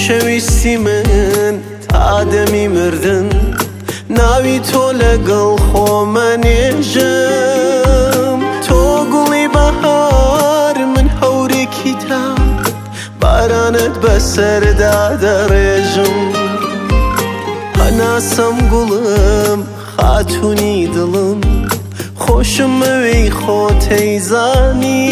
خۆشەویستی من تا دەمی مردن ناوی تۆ لەگەڵ خۆمە نێژم تۆ گوڵی بەهار من هەورێکی تا بارانت بەسەردا دەڕێژم هەناسەم گوڵم خاتوونی دڵم خۆشم ئەوەی خۆ تەیزانی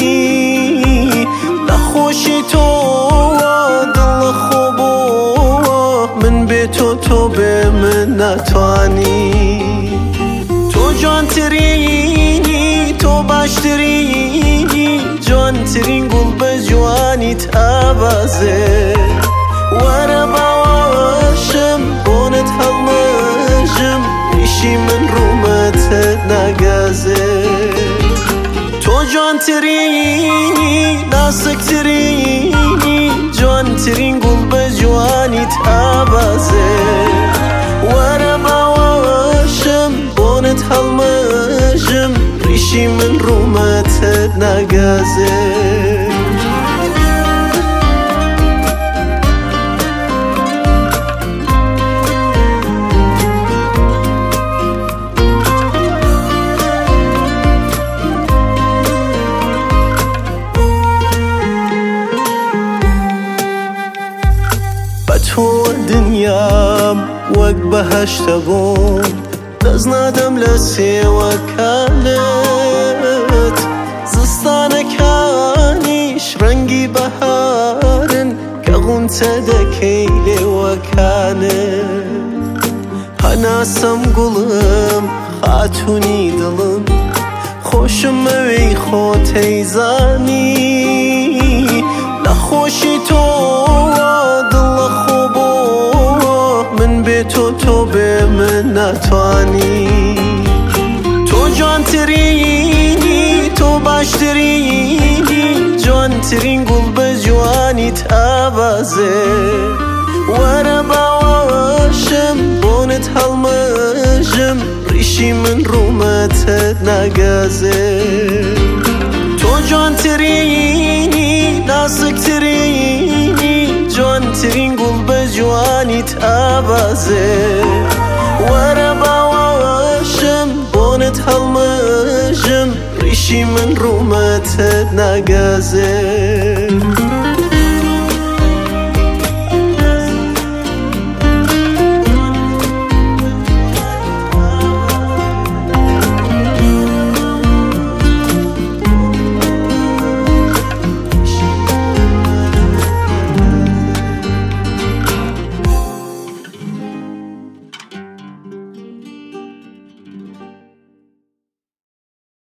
نەخۆشی تۆ دڵ خۆ بۆ من بێ تۆ بێ من ناتوانی تۆ جوانترینی تۆ باشترینی جوانترین گوڵ بە جوانی تابازێ وەرە باوەشم بۆنت هەڵمەژم ڕیشی من ڕوومەتت ناگازێ تۆ جوانترینی ناسکترینی جوانترین گوڵ بە جوانی تابازێ وەرە باوەشم بۆنت هەڵمەژم ڕیشی من ڕوومەتت ناگازێ تۆ دنیام وەک بەهەشتە بۆم دەست نادەم لە سێوەکانت زستانەکانیش ڕەنگی بەهارن کە غونچە دەکەی لێوەکانت هەناسەم گوڵم خاتوونی دڵم خۆشم ئەوەی خۆ تەیزانی نەخۆشی تۆ تۆ بێ من ناتوانی تۆ جوانترینی تۆ باشترینی جوانترین گوڵ بە جوانی تابازێ وەرە باوەشم بۆنت هەڵمەژم ڕیشی من ڕوومەتت ناگازێ تۆ جوانترینی ناسکترینی جوانترین گوڵ بە جوانی تابازێ وەرە باوەشم بۆنت هەڵمەژم ڕیشی من ڕوومەتت ناگازێ